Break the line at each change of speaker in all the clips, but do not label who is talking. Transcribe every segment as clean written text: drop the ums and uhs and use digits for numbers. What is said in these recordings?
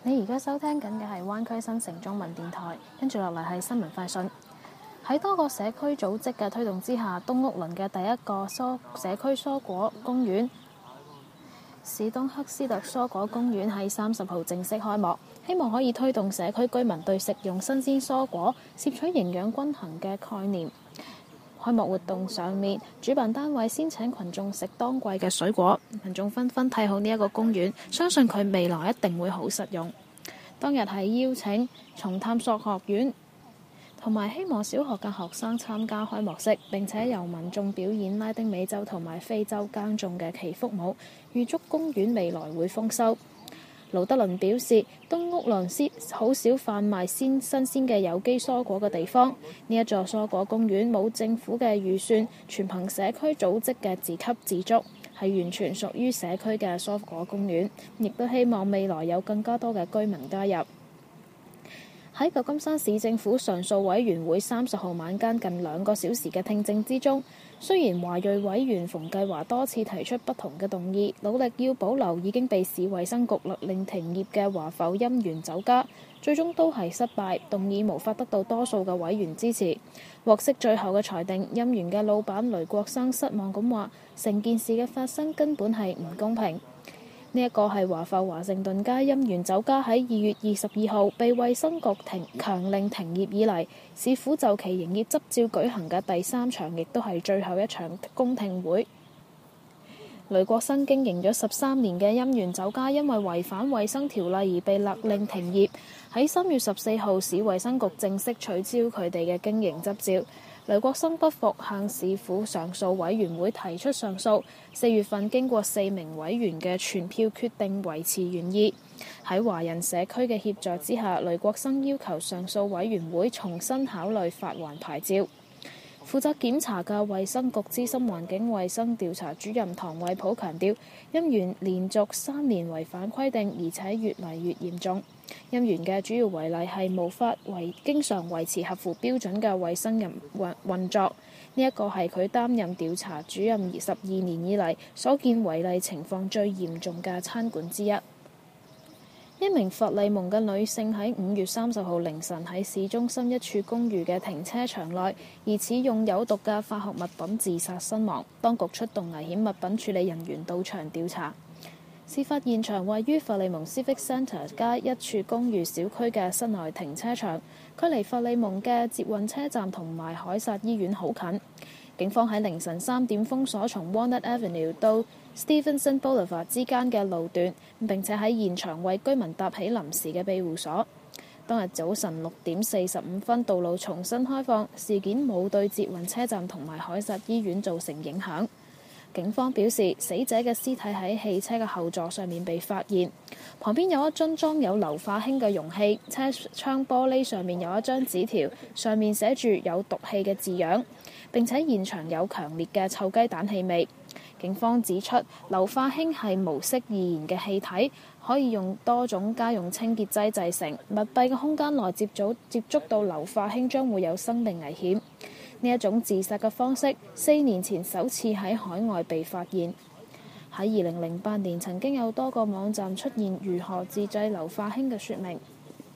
你而家收聽緊嘅係灣區新城中文電台，跟住落嚟係新聞快訊。喺多個社區組織嘅推動之下，東屋崙嘅第一個社區蔬果公園史東克斯特蔬果公園喺30號正式開幕，希望可以推動社區居民對食用新鮮蔬果、攝取營養均衡嘅概念。開幕活動上面，主辦單位先請群眾食當季嘅水果，群眾紛紛睇好呢一個公園，相信佢未來一定會好實用。當日係邀請從探索學院同埋希望小學嘅學生參加開幕式，並且由民眾表演拉丁美洲同埋非洲耕種嘅祈福舞，預祝公園未來會豐收。盧德倫表示，東屋崙好少販賣新鮮嘅有機蔬果嘅地方，呢一座蔬果公園冇政府嘅預算，全憑社區組織嘅自給自足，係完全屬於社區嘅蔬果公園，亦都希望未來有更加多嘅居民加入。喺舊金山市政府上訴委員會30號晚間近2個小時嘅聽證之中，雖然華裔委員馮繼華多次提出不同嘅動議，努力要保留已經被市衛生局勒令停業嘅華埠音源酒家，最終都係失敗，動議無法得到多數嘅委員支持。獲悉最後嘅裁定，音源嘅老闆雷國生失望咁話，成件事嘅發生根本係唔公平。呢一個係華埠華盛頓街音源酒家喺2月22號被衛生局強令停業以嚟，市府就其營業執照舉行嘅第3場，亦都係最後一場公聽會。雷國生經營咗13年嘅音源酒家，因為違反衛生條例而被勒令停業。喺3月14號，市衛生局正式取消佢哋嘅經營執照。雷國生不服，向市府上訴委員會提出上訴。4月份經過4名委員嘅全票決定維持原意。喺華人社區嘅協助之下，雷國生要求上訴委員會重新考慮發還牌照。負責檢查嘅衛生局資深環境衛生調查主任唐惠普強調，音源連續3年違反規定，而且越嚟越嚴重。音源嘅主要違例係無法經常維持合乎標準嘅衛生運作，呢一個係佢擔任調查主任12年以嚟所見違例情況最嚴重嘅餐館之一。一名佛利蒙嘅女性喺5月30號凌晨喺市中心一處公寓嘅停車場內，疑似用有毒嘅化學物品自殺身亡。當局出動危險物品處理人員到場調查。事發現場位於佛利蒙 Civic Centre 街一處公寓小區嘅室內停車場，距離佛利蒙嘅捷運車站同埋凱撒醫院好近。警方喺凌晨3點封鎖從 Walnut Avenue 到 Stevenson Boulevard 之間嘅路段，並且喺現場為居民搭起臨時嘅庇護所。當日早晨6點45分，道路重新開放，事件冇對捷運車站同埋凱撒醫院造成影響。警方表示，死者嘅屍體喺汽車嘅後座上面被發現，旁邊有一樽裝有硫化氫嘅容器，車窗玻璃上面有一張紙條，上面寫住有毒氣嘅字樣，並且現場有強烈嘅臭雞蛋氣味。警方指出，硫化氫係無色易燃嘅氣體，可以用多種家用清潔劑製成，密閉嘅空間內接觸到硫化氫將會有生命危險。呢一種自殺嘅方式4年前首次喺海外被發現。喺2008年曾經有多個網站出現如何自製硫化氫嘅說明。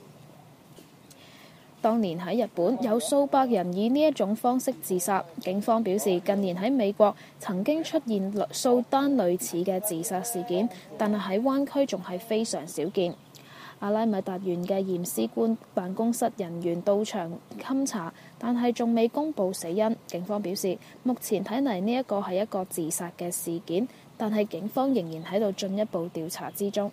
當年喺日本有數百人以呢一種方式自殺。警方表示，近年喺美國曾經出現數單類似嘅自殺事件，但係喺灣區仲係非常少見。阿拉米達縣嘅驗屍官辦公室人員到場勘查，但係仲未公佈死因。警方表示，目前睇嚟呢一個係一個自殺嘅事件，但係警方仍然喺度進一步調查之中。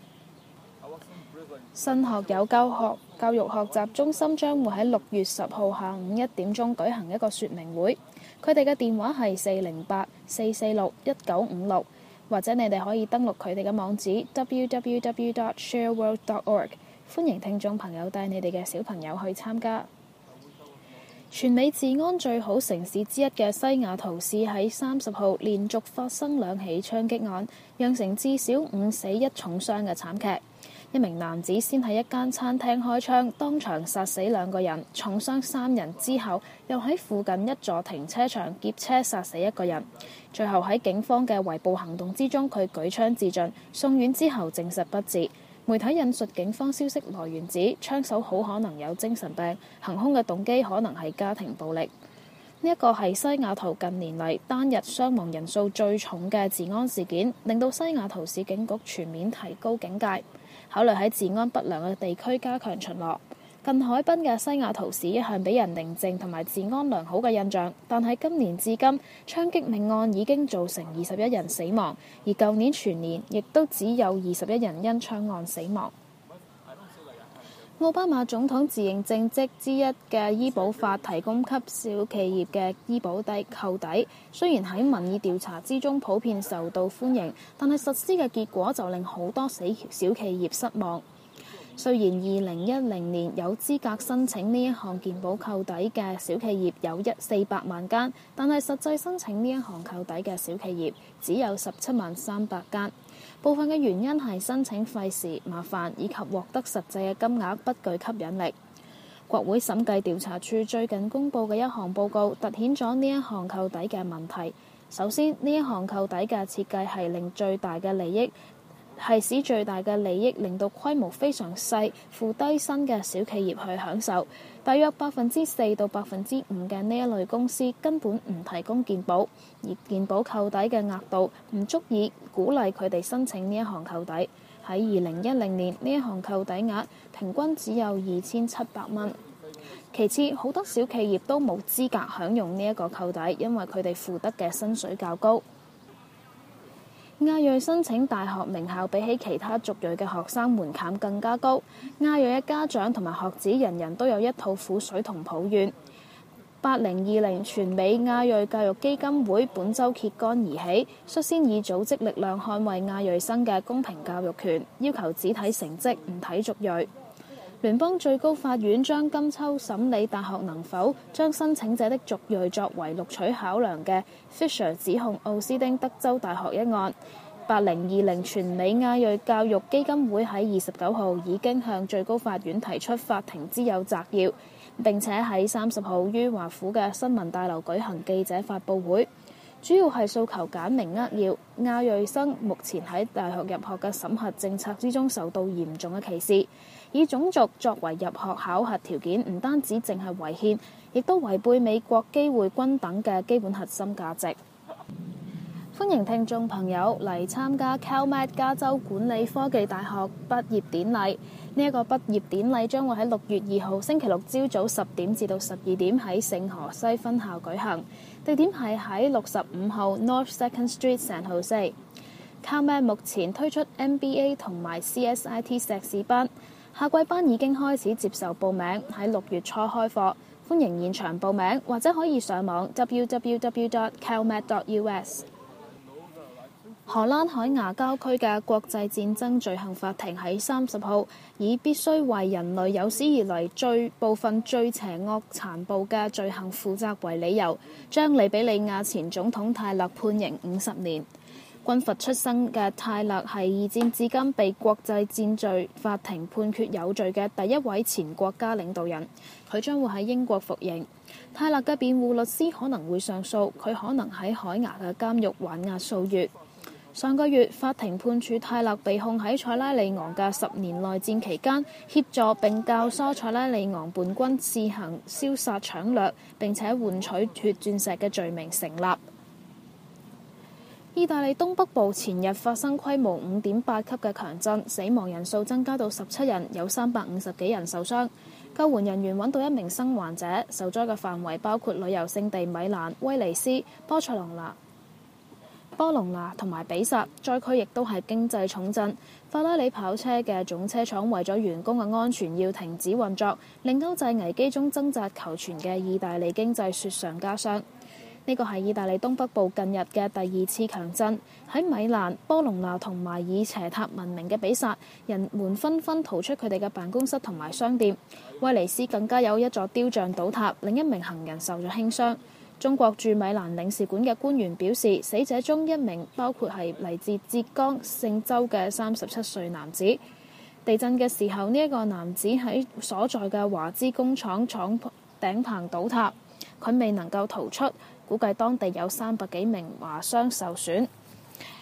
新學友教育學習中心將會喺6月10號下午1點鐘舉行一個說明會，佢哋嘅電話係408-446-1956。或者你哋可以登錄佢哋嘅網址 www.shareworld.org。 歡迎聽眾朋友帶你哋嘅小朋友去參加。全美治安最好城市之一嘅西雅圖市喺30號連續發生2起槍擊案，釀成至少5死1重傷嘅慘劇。一名男子先喺一間餐廳開槍，當場殺死2個人，重傷3人之後，又喺附近一座停車場劫車殺死1個人。最後喺警方嘅圍捕行動之中，佢舉槍自盡，送院之後證實不治。 媒體引述警方消息來源指，槍手好可能有精神病，行兇嘅動機可能係家庭暴力。呢一個係西雅圖近年嚟單日傷亡人數最重嘅治安事件，令到西雅圖市警局全面提高警戒，考慮喺治安不良嘅地區加強巡邏。近海濱嘅西雅圖市一向俾人寧靜同埋治安良好嘅印象，但係今年至今槍擊命案已經造成21人死亡，而舊年全年亦都只有21人因槍案死亡。奧巴馬總統自認正職之一嘅醫保法提供給小企業嘅醫保扣抵，雖然喺民意調查之中普遍受到歡迎，但係實施嘅結果就令好多小企業失望。雖然2010年有資格申請呢一項健保扣抵嘅小企業有400萬間，但係實際申請呢一項扣抵嘅小企業只有17300間。部分嘅原因係申請費時麻煩，以及獲得實際嘅金額不具吸引力。國會審計調查處最近公佈嘅一項報告凸顯咗呢一項扣抵嘅問題。首先，呢一項扣抵嘅設計係使最大嘅利益令到規模非常細、負低薪嘅小企業去享受。大約4%到5%嘅呢一類公司根本唔提供健保，而健保扣抵嘅額度唔足以鼓勵佢哋申請呢一項扣抵。喺2010年，呢一項扣抵額平均只有2700蚊。其次，好多小企業都冇資格享用呢一個扣抵，因為佢哋付得嘅薪水較高。亞裔申請大學名校比起其他族裔嘅學生門檻更加高，亞裔嘅家長同埋學子人人都有一套苦水同抱怨。8020全美亞裔教育基金會本週揭竿而起，率先以組織力量捍衛亞裔生嘅公平教育權，要求只睇成績唔睇族裔。聯邦最高法院將今秋審理大學能否將申請者的族裔作為錄取考量嘅 Fisher 指控奧斯丁德州大學一案。8020全美亞裔教育基金會喺29號已經向最高法院提出法庭之友摘要，並且喺30號於華府嘅新聞大樓舉行記者發佈會，主要係訴求簡明扼要。亞裔生目前喺大學入學嘅審核政策之中受到嚴重嘅歧視，以種族作為入學考核條件，唔單止淨係違憲，亦都違背美國機會均等嘅基本核心價值。歡迎聽眾朋友嚟參加 CalMed 加州管理科技大學畢業典禮。呢一個畢業典禮將會喺6月2號星期六朝早10點至到12點喺聖荷西分校舉行，地點係喺65號 North Second Street San Jose。CalMed 目前推出 MBA 同埋 CSIT 碩士班，夏季班已經開始接受報名，喺6月初開課，歡迎現場報名或者可以上網 www.calmed.us。荷蘭海牙郊區嘅國際戰爭罪行法庭喺30號以必須為人類有史以嚟部分最邪惡殘暴嘅罪行負責為理由，將利比里亞前總統泰勒判刑50年。軍閥出身嘅泰勒係二戰至今被國際戰罪法庭判決有罪嘅第一位前國家領導人，佢將會喺英國服刑。泰勒嘅辯護律師可能會上訴，佢可能喺海牙嘅監獄還押數月。上個月，法庭判處泰勒被控喺塞拉利昂嘅10年內戰期間協助並教唆塞拉利昂叛軍試行燒殺搶掠並且換取血鑽石嘅罪名成立。意大利東北部前日發生規模5.8級嘅強震，死亡人數增加到17人，有350幾人受傷。救援人員揾到一名生還者，受災嘅範圍包括旅遊勝地米蘭、威尼斯、波隆拿同埋比薩，災區亦都係經濟重鎮。法拉利跑車嘅總車廠為咗員工嘅安全要停止運作，令歐債危機中掙扎求存嘅意大利經濟雪上加霜。呢個係意大利東北部近日嘅第2次強震。喺米蘭、波隆拿同埋以斜塔聞名嘅比薩，人們紛紛逃出佢哋嘅辦公室同埋商店。威尼斯更加有一座雕像倒塌，另一名行人受咗輕傷。中國駐米蘭領事館嘅官員表示，死者中一名包括係嚟自浙江嵊州嘅37歲男子。地震嘅時候，呢一個男子喺所在嘅華資工廠頂棚倒塌，佢未能夠逃出，估計當地有300幾名華商受損。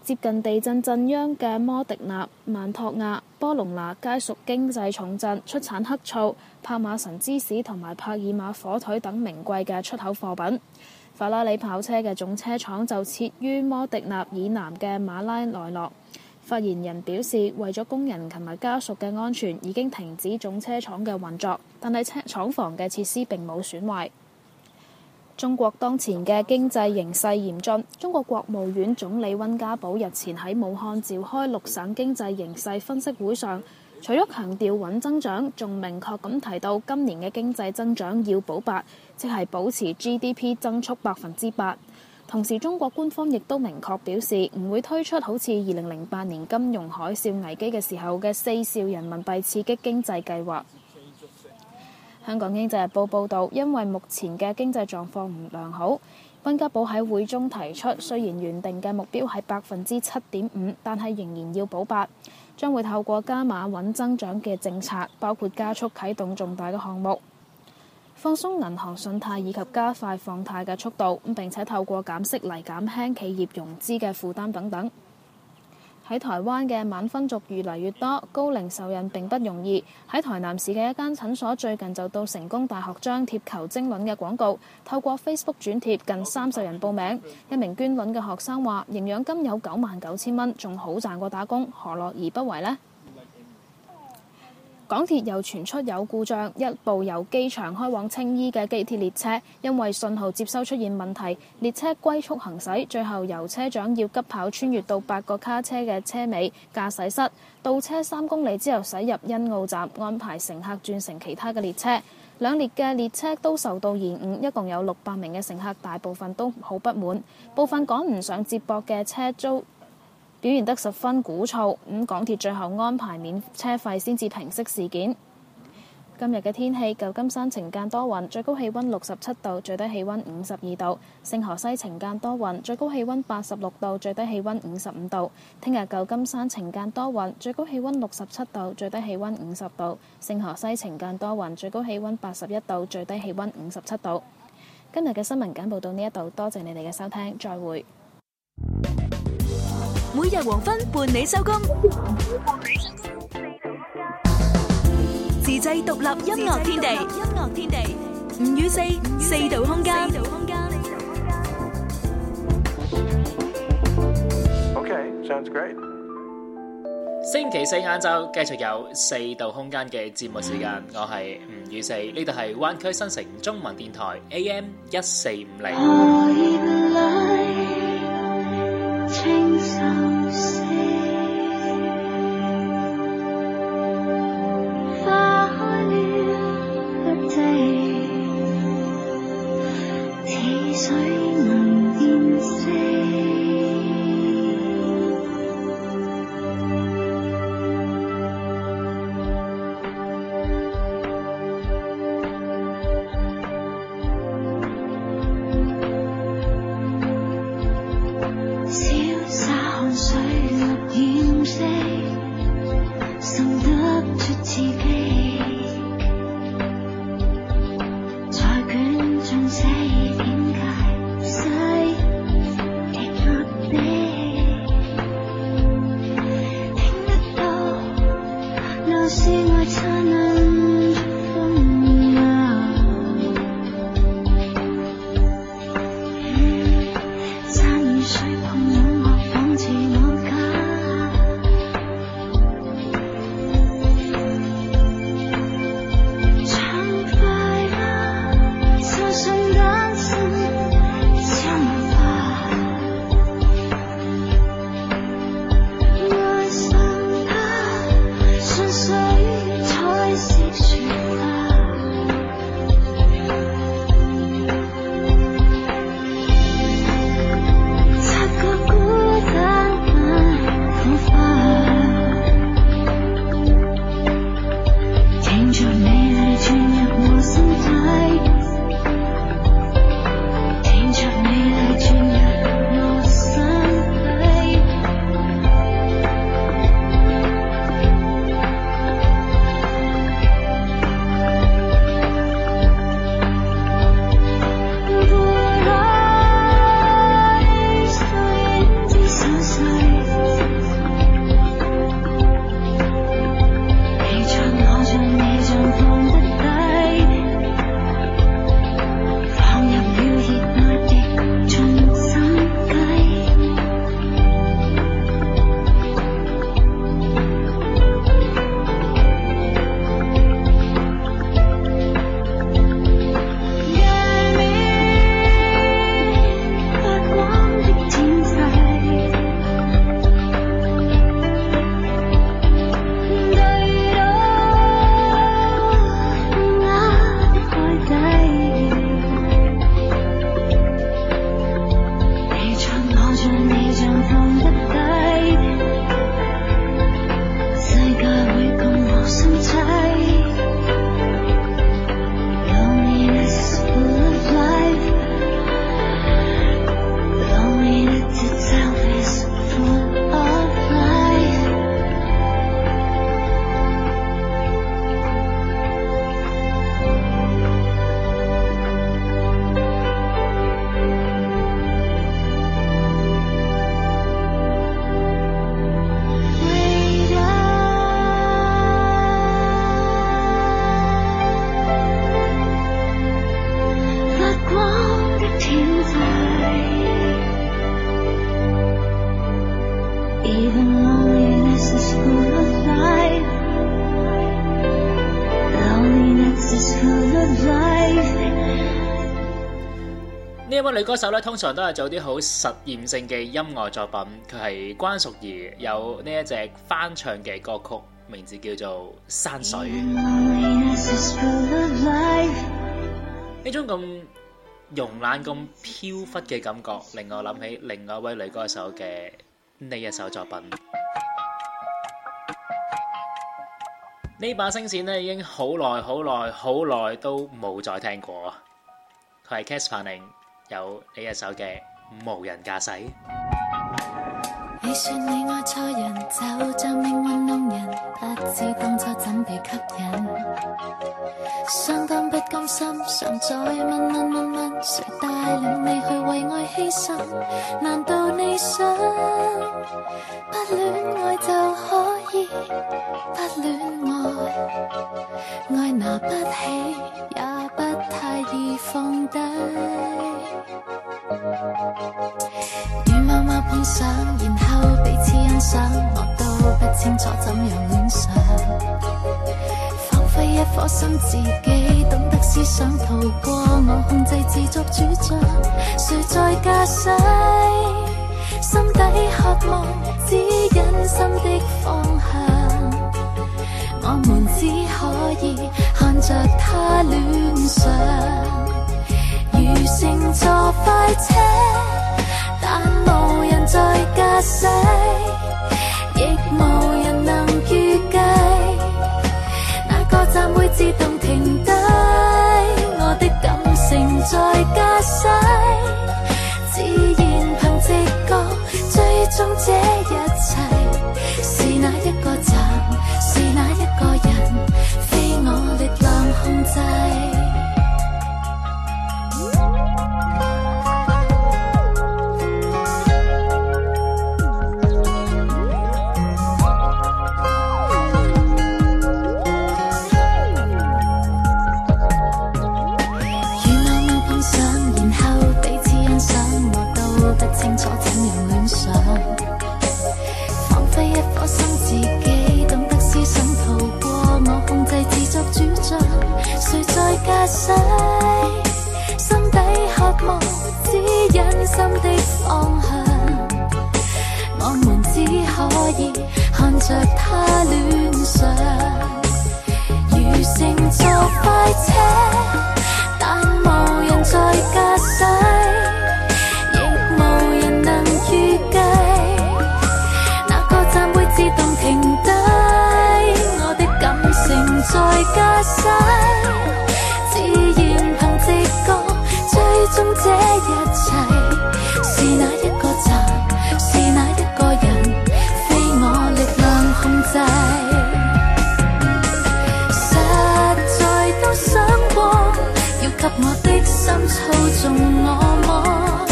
接近地震震央嘅摩迪納、曼托亞、波隆拿皆屬經濟重鎮，出產黑醋、帕馬神芝士同埋帕爾馬火腿等名貴嘅出口貨品。法拉利跑車嘅總車廠就設於摩迪納以南嘅馬拉內洛。發言人表示，為咗工人同埋家屬嘅安全，已經停止總車廠嘅運作，但係廠房嘅設施並冇損壞。中國當前嘅經濟形勢嚴峻。中國國務院總理溫家寶日前喺武漢召開6省經濟形勢分析會上，除咗強調穩增長，仲明確咁提到今年嘅經濟增長要保8%，即係保持 GDP 增速8%。同時，中國官方亦都明確表示唔會推出好似2008年金融海嘯危機嘅時候嘅4兆人民幣刺激經濟計劃。香港經濟日報報導，因為目前嘅經濟狀況唔良好，溫家寶喺會中提出，雖然原定嘅目標係7.5%，但係仍然要保8%，將會透過加碼穩增長嘅政策，包括加速啟動重大嘅項目，放鬆銀行信貸以及加快放貸嘅速度，並且透過減息嚟減輕企業融資嘅負擔等等。喺台灣嘅晚婚族越嚟越多，高齡受孕並不容易。喺台南市嘅一間診所最近就到成功大學張貼求精卵嘅廣告，透過 Facebook 轉貼，近30人報名。一名捐卵嘅學生話：營養金有99,000蚊，仲好賺過打工，何樂而不為呢？港鐵又傳出有故障，一部由機場開往青衣嘅機鐵列車因為信號接收出現問題，列車龜速行駛，最後由車長要急跑穿越到8個卡車嘅車尾駕駛室，倒車3公里之後駛入欣澳站，安排乘客轉乘其他嘅列車。兩列嘅列車都受到延誤，一共有600名嘅乘客，大部分都好不滿，部分趕唔上接駁嘅車遭表現得十分鼓噪，港鐵最後安排免車費先至平息事件。今日嘅天氣，舊金山晴間多雲，最高氣溫67度，最低氣溫52度；聖荷西晴間多雲，最高氣溫86度，最低氣溫55度。聽日舊金山晴間多雲，最高氣溫67度，最低氣溫50度；聖荷西晴間多雲，最高氣溫81度，最低氣溫57度。今日嘅新聞簡報到呢一度，多謝你哋嘅收聽，再會。
每日黃昏伴你收工，自製獨立音樂天地，5與4，四度空間。
Okay, sounds great.
星期四晏晝繼續有四度空間嘅節目時間，我係5與4，呢度係灣區新城中文電台 AM 1450。 呢一位女歌手咧，通常都係做啲好實驗性嘅音樂作品。佢係關淑怡，有呢一隻翻唱嘅歌曲，名字叫做《山水》。呢種咁慵懶、咁飄忽嘅感覺，令我諗起另外一位女歌手嘅呢一首作品。呢把聲線咧已經好耐都冇再聽過。佢係 Cass 彭寧。有呢一首嘅無人駕駛。
你說你愛錯人，就像命運弄人，不知當初怎被吸引。相當不甘心，常在問，誰帶領你去為愛犧牲？難道你想不戀愛就可以不戀愛？愛拿不起，也不太易放低。與貓貓碰上，然後彼此欣賞，我都不清楚怎樣戀上。彷彿一顆心自己懂得思想，逃過我控制自作主張。誰在駕駛？心底渴望指引心的方向，我們只可以看着他戀上。如乘坐快車，但無人在駕駛，亦無人能預計哪個站會自動停低。我的感情在駕駛，自然憑直覺追蹤這一切。是哪一個站？是哪一個人？非我力量控制。清楚怎樣戀上，彷彿一顆心自己懂得思想，逃過我控制自作主張。誰在駕駛？心底渴望指引心的方向，我們只可以看着他戀上。如乘坐快車，但無人在駕駛，預計哪個站會自動停低。我的感情在駕駛，自然憑直覺追蹤這一切。是哪一個站？是哪一個人？非我力量控制。實在都想過，要給我的心操縱我麼？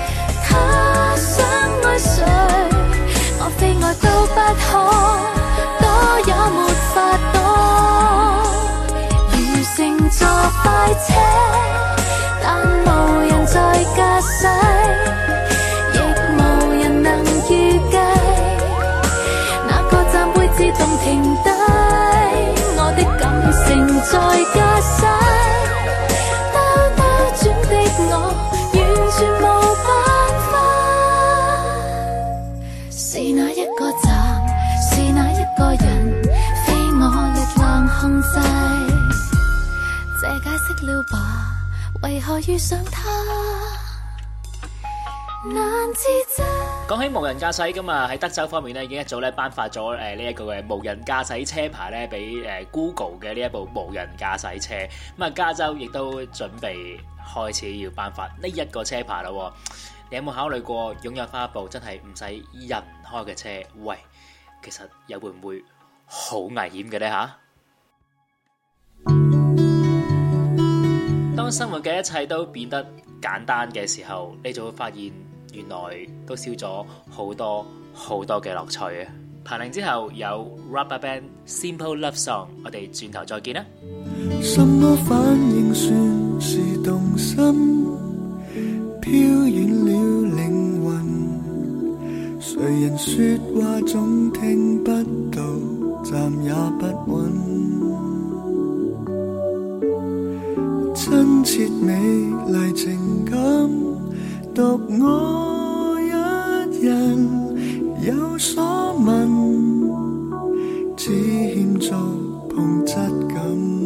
誰？我非愛都不可，多也沒法躲。如乘坐快車，但無人在駕駛，亦無人能預計哪個站會自動停低。我的感情在駕駛，兜轉的我完全無辦法。是哪一個站？是哪一個人？非我力量控制。這解釋了吧？為何遇上他？難自制。
講起無人駕駛咁啊，喺德州方面咧，已經一早咧頒發咗呢一個嘅無人駕駛車牌咧，俾Google 嘅呢一部無人駕駛車。咁啊，加州亦都準備開始要頒發呢一個車牌啦。你有冇考慮過擁有翻一部真係唔使人開嘅車？喂，其實又會唔會好危險嘅呢？吓？當生活嘅一切都變得簡單嘅時候，你就會發現原來都少咗好多嘅樂趣啊！彭寧之後有 RubberBand Simple Love Song， 我哋轉頭再見啦。
什麼反應算是動心？飄遠了靈魂，誰人說話總聽不到，站也不穩。 切美麗情感，獨我一人有所問，只欠觸碰質感，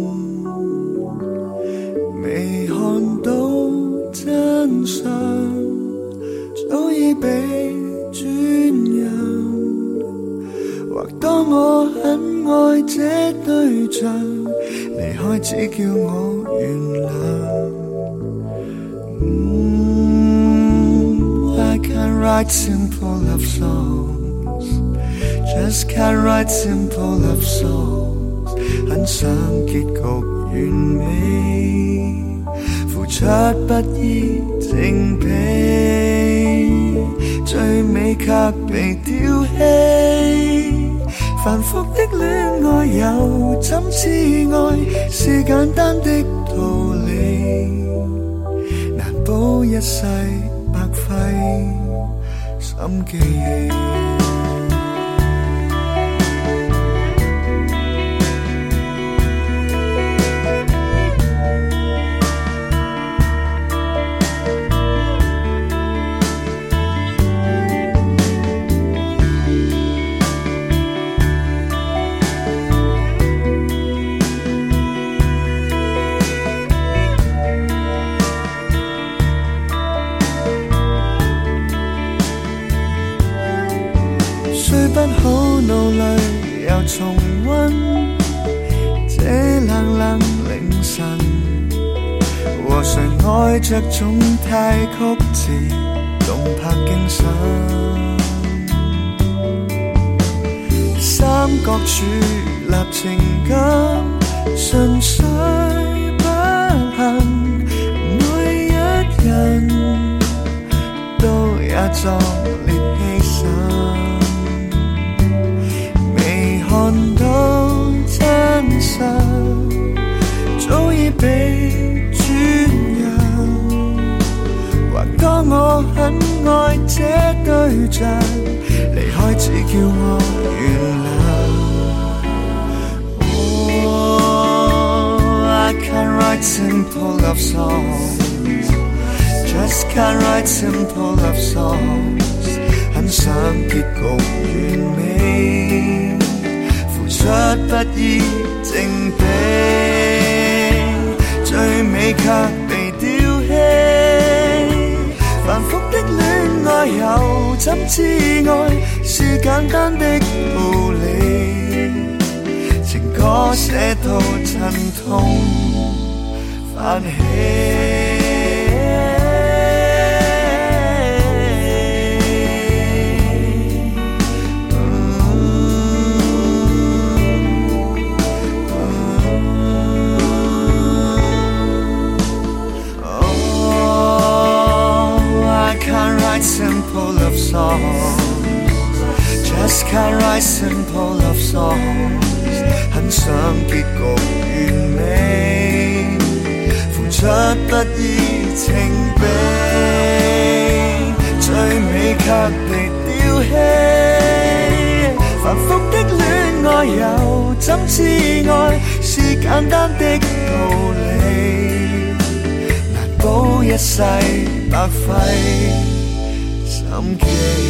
未看到真相，早已被轉讓。或當我很愛這對象，離開只叫我原諒。I can't write simple love songs, just can't write simple love songs。很想結局完美，付出不依正比，最尾卻被丟棄。繁複的戀愛又怎知愛是簡單的道理，難保一世白費心機。不好努力又重溫這冷冷凌晨，和誰愛着總太曲折，動魄驚心。三角柱立情感，純粹不幸，每一人都也作烈犧牲。看到真相，早已被轉讓。或當我很愛這對象，離開只叫我原諒。I can't write simple love songs, just can't write simple love songs。很想結局完美，出不依正比，最尾卻被丟棄。繁複的戀愛又怎知愛是簡單的道理，情歌寫到陣痛泛起。Simple love songs, just can't write simple love songs。很想結局完美，付出不依情比，最尾卻被丟棄。繁複的戀愛又怎知愛是簡單的道理，難保一世白費心機。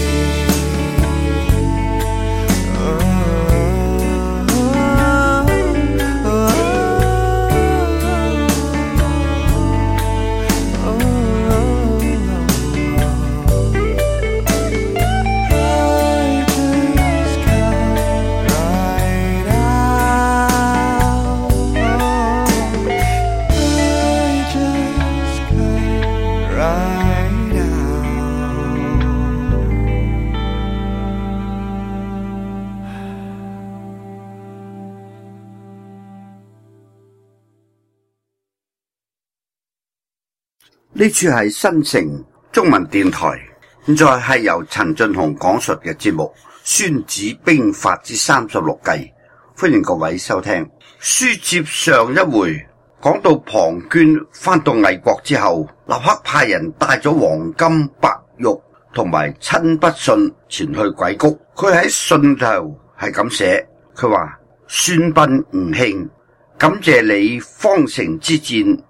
呢處係新城中文電台，現在係由陳俊雄講述嘅節目《孫子兵法之36計》，歡迎各位收聽。書接上一回，講到龐涓返到魏國之後，立刻派人帶咗黃金、白玉同埋親筆信前去鬼谷。佢喺信頭係咁寫，佢話：孫臏吳慶，感謝你方城之戰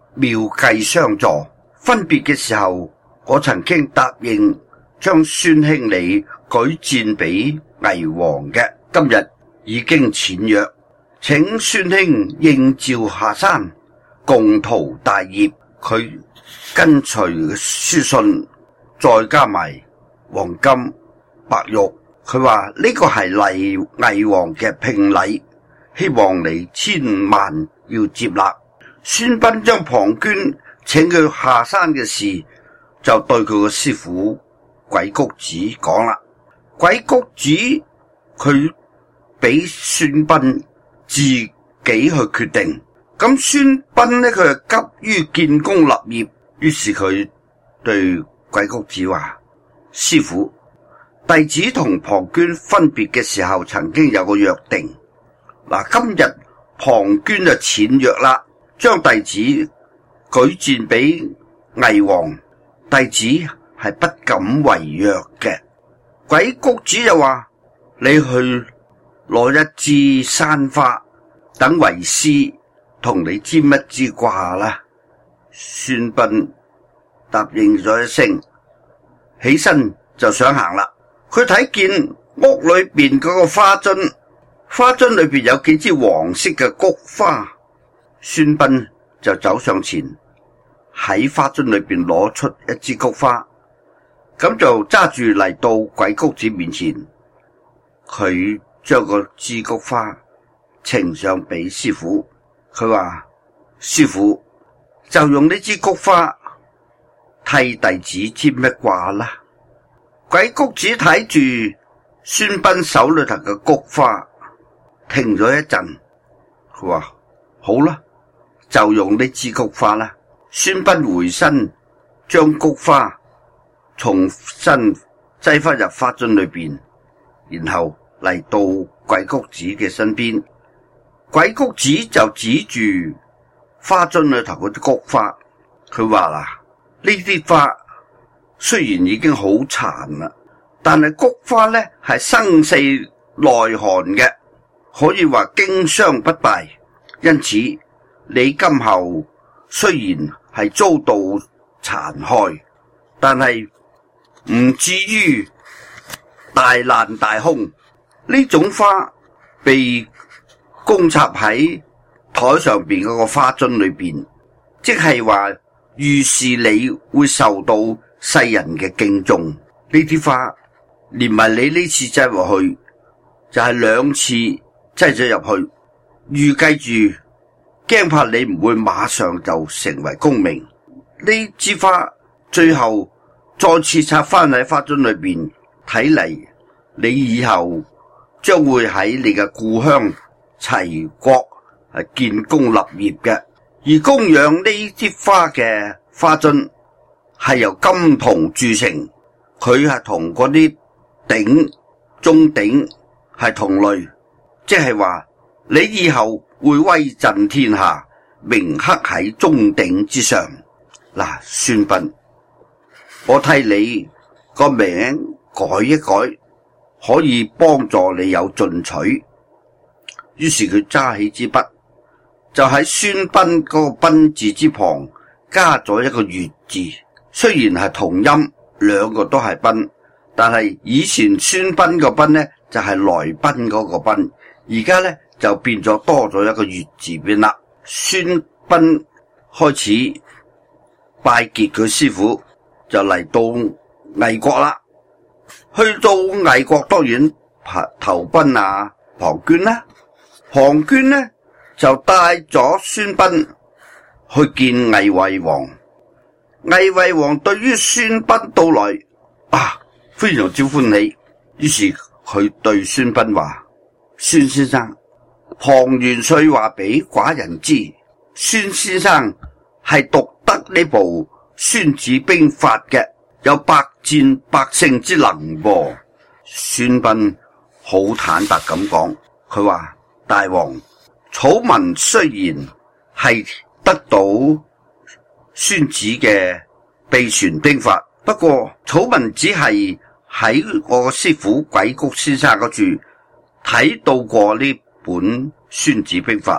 妙計相助。分別嘅時候，我曾經答應將孫兄你舉薦俾魏王嘅，今日已經僭約，請孫兄應召下山，共圖大業。佢跟隨嘅書信，再加埋黃金白玉，佢話呢個係魏王嘅聘禮，希望你千萬要接納。孫臏將龐涓請佢下山嘅事，就對佢個師傅鬼谷子講啦。鬼谷子佢俾孫臏自己去決定。咁孫臏呢，佢係急於建功立業，於是佢對鬼谷子話：師傅，弟子同龐涓分別嘅時候，曾經有個約定。嗱，今日龐涓就僭約啦，將弟子舉薦俾魏王，弟子係不敢違約嘅。鬼谷子就話：你去攞一支山花，等為師同你占一支卦啦。孫臏答應咗一聲，起身就想行啦。佢睇見屋裏邊嗰個花樽，花樽裏邊有幾支黃色嘅菊花。孫臏就走上前，喺花樽裏邊攞出一支菊花，咁就揸住嚟到鬼谷子面前。佢將個支菊花呈上俾師傅，佢話：師傅，就用呢支菊花替弟子占一卦啦。鬼谷子睇住孫臏手裏頭嘅菊花，停咗一陣，佢話：好啦，就用呢支菊花啦。孫臏回身將菊花重新擠翻入花樽裏邊，然後嚟到鬼谷子嘅身邊。鬼谷子就指住花樽裏頭嗰啲菊花，佢話啦：呢啲花雖然已經好殘啦，但係菊花呢係生死耐寒嘅，可以話經霜不敗。因此你今後雖然係遭到殘害，但係唔至於大難大凶。呢種花被供插喺台上邊嗰個花樽裏邊，即係話預示你會受到世人嘅敬重。呢啲花連埋你呢次擠落去，就係2次擠咗入去，預計住驚怕你唔會馬上就成為功名。呢支花最後再次插翻喺花樽裏邊，睇嚟你以後將會喺你嘅故鄉齊國係建功立業嘅。而供養呢啲花嘅花樽係由金銅鑄成，佢係同嗰啲鼎、鐘鼎係同類，即係話你以後會威震天下，銘刻喺鐘鼎之上。嗱，孫臏，我替你個名改一改，可以幫助你有進取。於是佢揸起支筆，就喺孫臏嗰個臏字之旁加咗一個月字。雖然係同音，兩個都係臏，但係以前孫臏個臏呢就係來賓嗰個賓，而家呢就變咗多咗一個月字邊啦。孫臏開始拜結佢師傅，就嚟到魏國啦。去到魏國，當然投奔啊龐涓啦。龐涓呢就帶咗孫臏去見魏惠王。魏惠王對於孫臏到來非常之歡喜，於是佢對孫臏話：孫先生，龐元帥話俾寡人知，孫先生係讀得呢部《孫子兵法》嘅，有百戰百勝之能噃。孫臏好坦白咁講，佢話：大王，草民雖然係得到孫子嘅秘傳兵法，不過草民只係喺我師傅鬼谷先生嗰處睇到過呢本孫子兵法，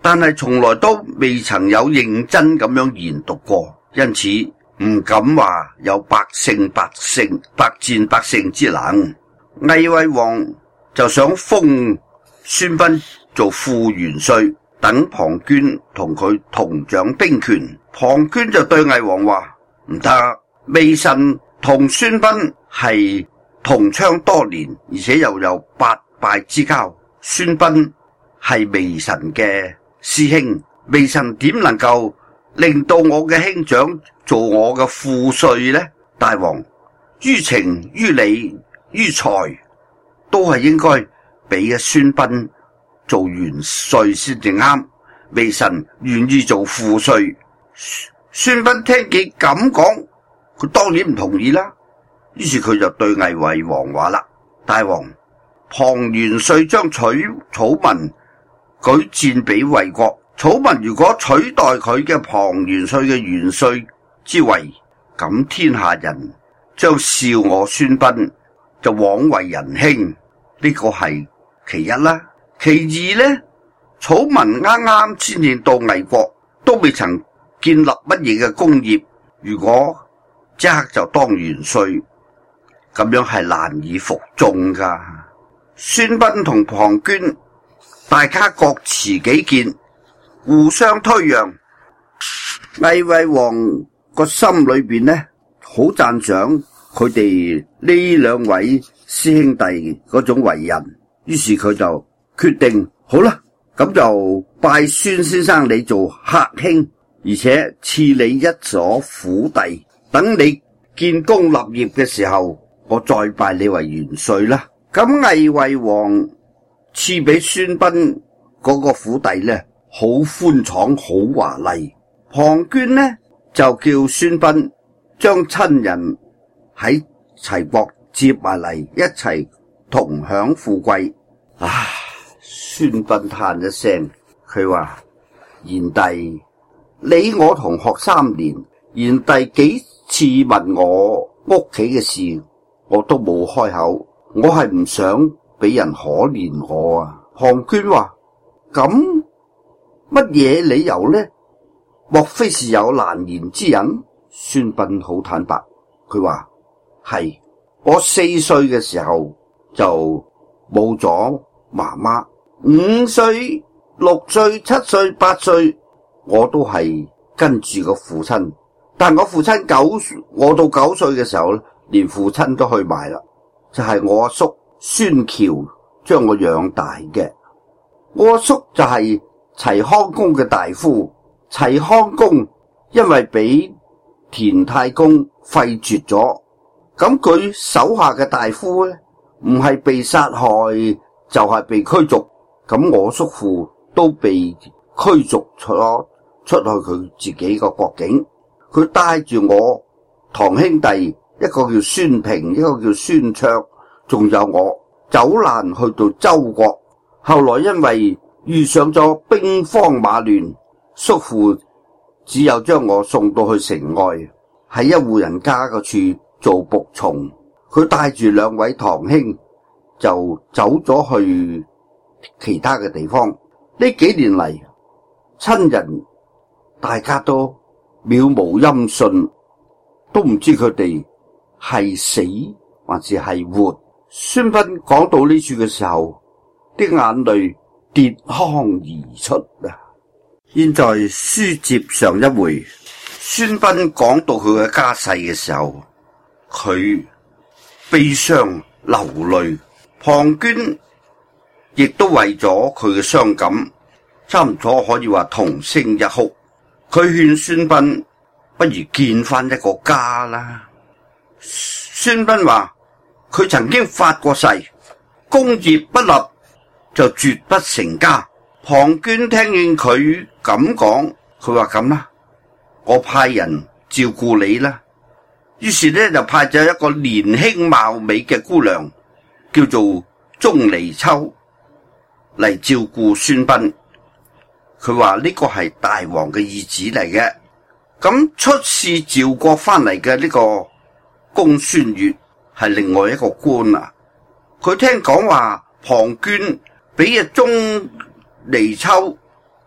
但係從來都未曾有認真咁樣研讀過，因此唔敢話有百戰百勝之能。魏惠王就想封孫臏做副元帥，等龐涓同佢同掌兵權。龐涓就對魏王話：唔得，微臣同孫臏係同窗多年，而且又有八拜之交。孫臏係微臣嘅師兄，微臣點能夠令到我嘅兄長做我嘅副帥呢？大王，於情於理於財都係應該俾孫臏做元帥先至啱，微臣願意做副帥。孫臏聽見咁講，佢當然唔同意啦。於是佢就對魏惠王話啦：大王，龐元帥將草民舉薦俾魏國，草民如果取代佢嘅龐元帥嘅元帥之位，咁天下人將笑我孫臏就枉為人兄，呢個係其一啦。其二呢，草民啱啱先至到魏國，都未曾建立乜嘢嘅功業，如果即刻就當元帥，咁樣係難以服眾噶。孫臏同龐涓大家各持己見，互相推讓。魏惠王個心裏邊呢，好讚賞佢哋呢兩位師兄弟嗰種為人，於是佢就決定好啦，咁就拜孫先生你做客卿，而且賜你一所府邸，等你建功立業嘅時候，我再拜你為元帥啦。咁魏惠王賜俾孫臏嗰個府邸呢，好寬敞，好華麗。龐涓呢就叫孫臏將親人喺齊國接埋嚟，一齊同享富貴。孫臏嘆一聲，佢話：賢弟，你我同學3年，賢弟幾次問我屋企嘅事，我都冇開口，我係唔想俾人可憐我啊。龐涓話：咁乜嘢理由呢？莫非是有難言之隱？孫臏好坦白，佢話：係我4歲嘅時候就冇咗媽媽，5歲、6歲、7歲、8歲，我都係跟住個父親。但我父親我到9歲嘅時候，連父親都去埋啦。就係我阿叔孫喬將我養大嘅。我阿叔就係齊康公嘅大夫。齊康公因為俾田太公廢絕咗，咁佢手下嘅大夫咧，唔係被殺害就係被驅逐。咁我叔父都被驅逐咗出去佢自己個國境。佢帶住我堂兄弟，一個叫孫平，一個叫孫卓，仲有我走難去到周國。後來因為遇上咗兵荒馬亂，叔父只有將我送到去城外，喺一戶人家個處做僕從。佢帶住2位堂兄就走咗去其他嘅地方。呢幾年嚟，親人大家都渺無音訊，都唔知佢哋係死還是係活。孫臏講到呢處嘅時候，啲眼淚跌眶而出啊！現在書接上一回，孫臏講到佢嘅家世嘅時候，佢悲傷流淚，龐涓亦都為咗佢嘅傷感，差唔多可以話同聲一哭。佢勸孫臏不如建翻一個家啦。孫臏話佢曾經發過誓，功業不立就絕不成家。龐涓聽見佢咁講，佢話咁啦，我派人照顧你啦。於是呢，就派咗一個年輕貌美嘅姑娘，叫做鍾離秋嚟照顧孫臏。佢話呢個係大王嘅義子嚟嘅。咁出使趙國翻嚟嘅呢個公孫越係另外一個官啊。佢聽講話龐涓俾鍾離秋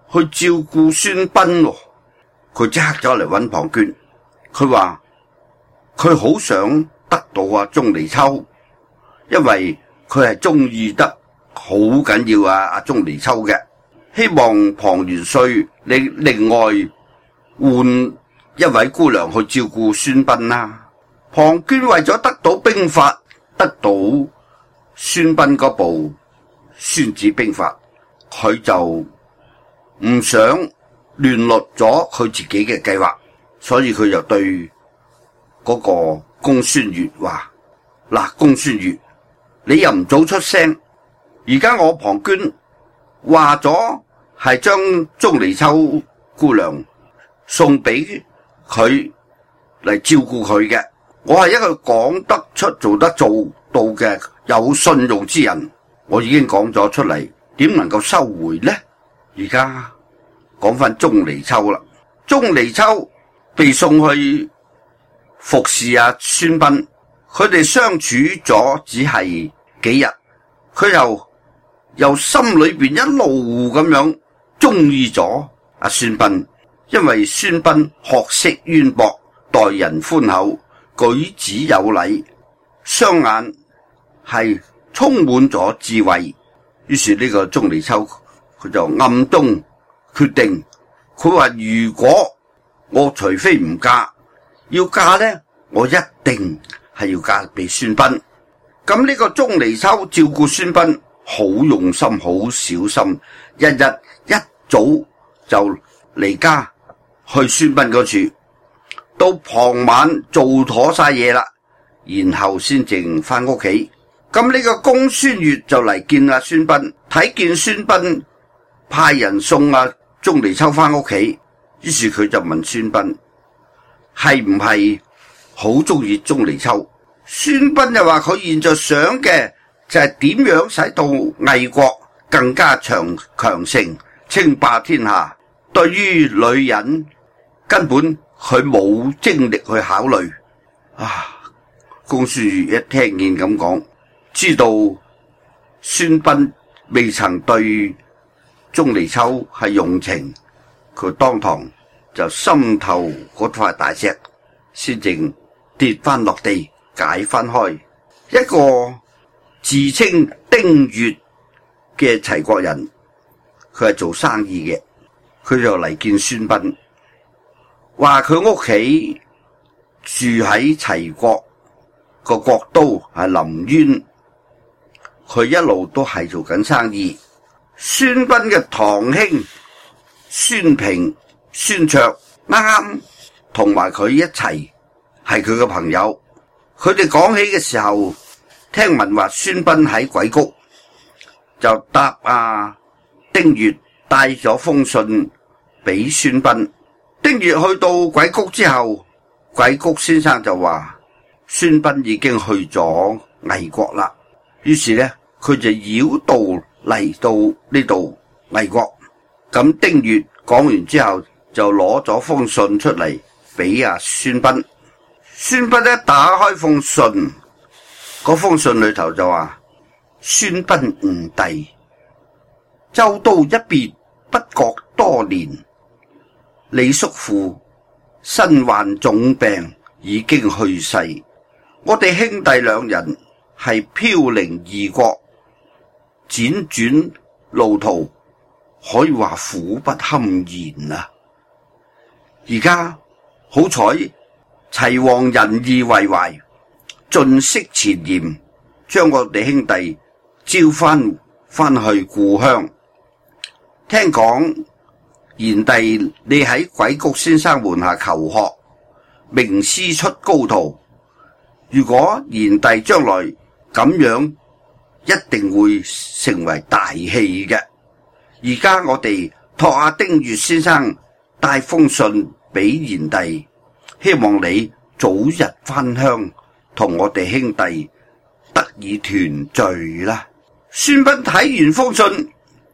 去照顧孫斌喎。佢即刻走嚟揾龐涓，佢話佢好想得到阿鍾離秋，因為佢係中意得好緊要阿鍾離秋嘅，希望龐元帥你另外換一位姑娘去照顧孫斌啦。龐涓為咗得到兵法，得到孫斌嗰部《孫子兵法》，佢就唔想亂落咗佢自己嘅計劃，所以佢就對嗰個公孫越話：嗱，公孫越，你又唔早出聲，而家我龐涓話咗係將鍾離秋姑娘送俾佢嚟照顧佢嘅，我係一個講得出做得做到嘅有信用之人，我已經講咗出嚟，點能夠收回呢？而家講翻鍾離秋啦，鍾離秋被送去服侍阿孫斌，佢哋相處咗只係幾日，佢由心裏邊一路咁樣中意咗阿孫斌，因為孫斌學識淵博，待人寬厚，舉止有禮，雙眼係充滿咗智慧。於是呢個鍾離秋佢就暗中決定，佢話如果我除非唔嫁，要嫁呢，我一定係要嫁俾孫斌。咁呢個鍾離秋照顧孫斌好用心，好小心，日日一早就離家去孫斌嗰處，到傍晚做妥晒嘢啦，然後先正翻屋企。咁呢個公孫越就嚟見阿孫斌，睇見孫斌派人送阿鍾離秋翻屋企，於是佢就問孫斌係唔係好中意鍾離秋。孫斌就話佢現在想嘅就係點樣使到魏國更加強盛，稱霸天下。對於女人根本佢冇精力去考慮。公孫越一聽見咁講，知道孫斌未曾對鍾離秋係用情，佢當堂就心頭嗰塊大石先正跌翻落地，解翻開。一個自稱丁越嘅齊國人，佢係做生意嘅，佢就嚟見孫斌，話佢屋企住喺齊國個國都係臨淵，佢一路都係做緊生意。孫斌嘅堂兄孫平、孫卓啱同埋佢一齊係佢嘅朋友。佢哋講起嘅時候，聽聞話孫斌喺鬼谷，就答丁越帶咗封信俾孫斌。丁越去到鬼谷之後，鬼谷先生就話孫斌已經去咗魏國啦。於是呢，佢就繞道嚟到呢度魏國。咁丁越講完之後，就攞咗封信出嚟俾孫斌。孫斌一打開封信，嗰封信裏頭就話：孫斌吾弟，周都一別不覺多年，你叔父身患重病，已經去世。我哋兄弟兩人係飄零異國，輾轉路途，可以話苦不堪言啊！而家好彩齊王仁義為懷，盡釋前嫌，將我哋兄弟招翻去故鄉。聽講賢弟你喺鬼谷先生門下求學，名師出高徒。如果賢弟將來咁樣，一定會成為大器嘅。而家我哋託丁越先生帶封信俾賢弟，希望你早日返鄉，同我哋兄弟得以團聚啦。孫斌睇完封信，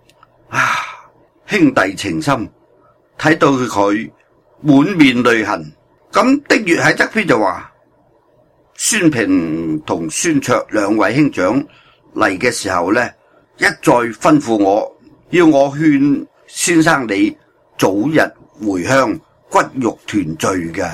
兄弟情深，睇到佢滿面淚痕。咁丁越喺側邊就話：孫平同孫卓兩位兄長嚟嘅時候呢，一再吩咐我，要我勸先生你早日回鄉，骨肉團聚嘅。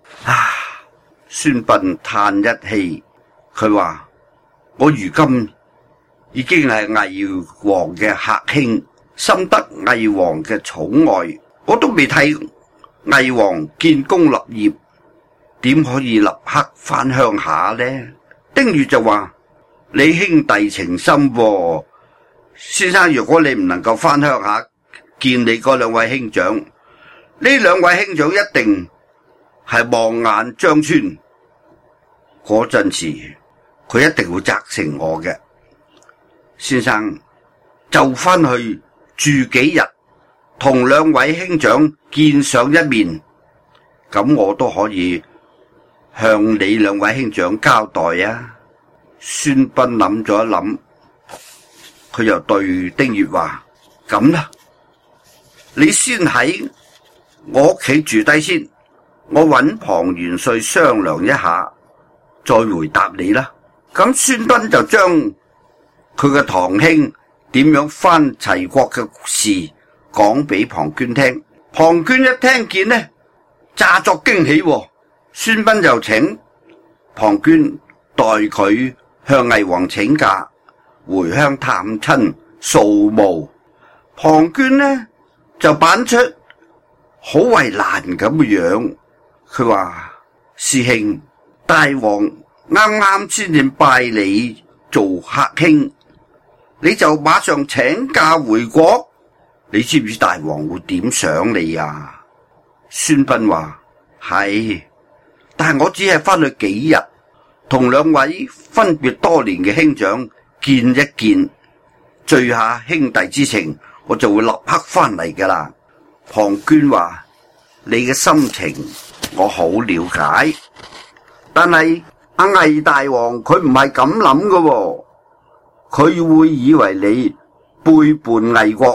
孫臏嘆一氣，佢話我如今已經係魏王嘅客卿，深得魏王嘅寵愛，我都未替魏王建功立業，點可以立刻返鄉下呢？丁月就話你兄弟情深喎，先生如果你唔能夠返鄉下見你嗰兩位兄長，呢兩位兄長一定係望眼張穿，嗰陣時佢一定會責成我嘅。先生就返去住幾日，同兩位兄長見上一面，咁我都可以向你兩位兄長交代啊。孫臏諗咗一諗，佢又對丁月話：咁啦，你先喺我屋企住低先，我揾龐元帥商量一下，再回答你啦。咁孫臏就將佢嘅堂兄點樣翻齊國嘅事講俾龐涓聽。龐涓一聽見呢，詐作驚喜，孫臏就請龐涓代佢向魏王請假，回鄉探親掃墓。龐涓呢就扮出好為難咁嘅樣，佢話：師兄，大王啱啱先至拜你做客卿，你就馬上請假回國，你知唔知大王會點想你啊？孫臏話：係，但係我只係翻去幾日，同兩位分別多年嘅兄長見一見，聚下兄弟之情，我就會立刻翻嚟噶啦。龐涓話：你嘅心情我好了解，但係阿魏大王佢唔係咁諗嘅，佢會以為你背叛魏國，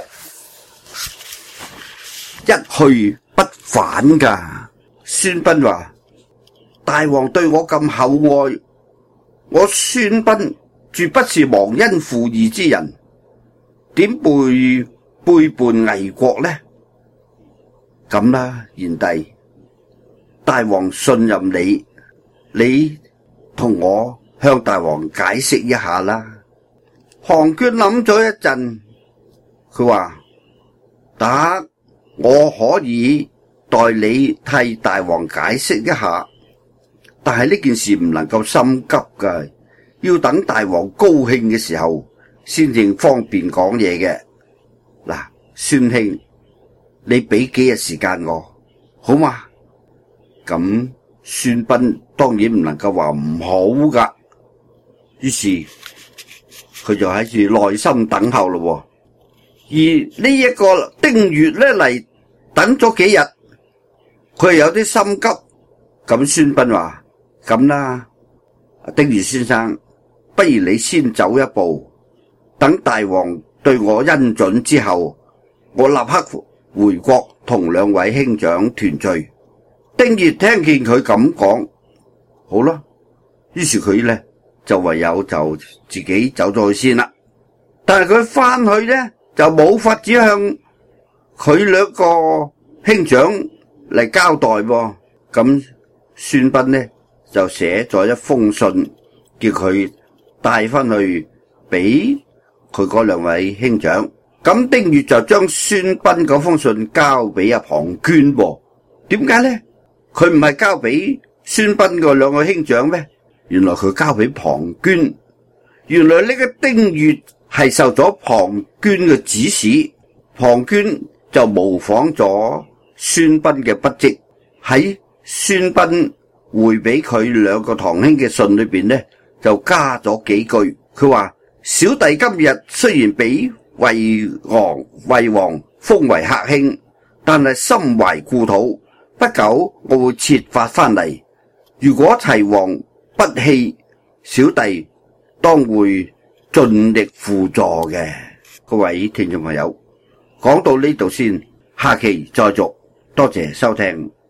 一去不返噶。孫臏話：大王對我咁厚愛，我孫臏絕不是忘恩負義之人，點背叛魏國呢？咁啦，賢弟，大王信任你，你同我向大王解釋一下啦。龐涓諗咗一陣，佢話：得，我可以代你替大王解釋一下，但係呢件事唔能夠心急㗎，要等大王高興嘅時候先至方便講嘢嘅。嗱，孫兄，你俾幾日時間我，好嘛？咁孫臏當然唔能夠話唔好噶，於是佢就喺住耐心等候咯。而呢一個丁月咧嚟等咗幾日，佢有啲心急。咁孫臏話：咁啦，丁月先生，不如你先走一步，等大王對我恩准之後，我立刻回國同兩位兄長團聚。丁月聽見佢咁講，好啦，於是佢呢就唯有就自己走咗去先啦。但係佢翻去呢就冇法子向佢兩個兄長嚟交代喎。咁孫臏呢就寫咗一封信，叫佢帶翻去俾佢嗰兩位兄長。咁丁月就將孫臏嗰封信交俾阿龐涓喎。點解呢？佢唔係交俾孫臏個兩個兄長咩？原來佢交俾龐涓。原來呢個丁月係受咗龐涓嘅指使，龐涓就模仿咗孫臏嘅筆跡，喺孫臏回俾佢兩個堂兄嘅信裏邊呢，就加咗幾句。佢話：小弟今日雖然俾魏王封為客卿，但係心懷故土，不久我會設法翻嚟。如果齊王不棄，小弟當會盡力輔助嘅。各位聽眾朋友，講到呢度先，下期再續，多謝收聽。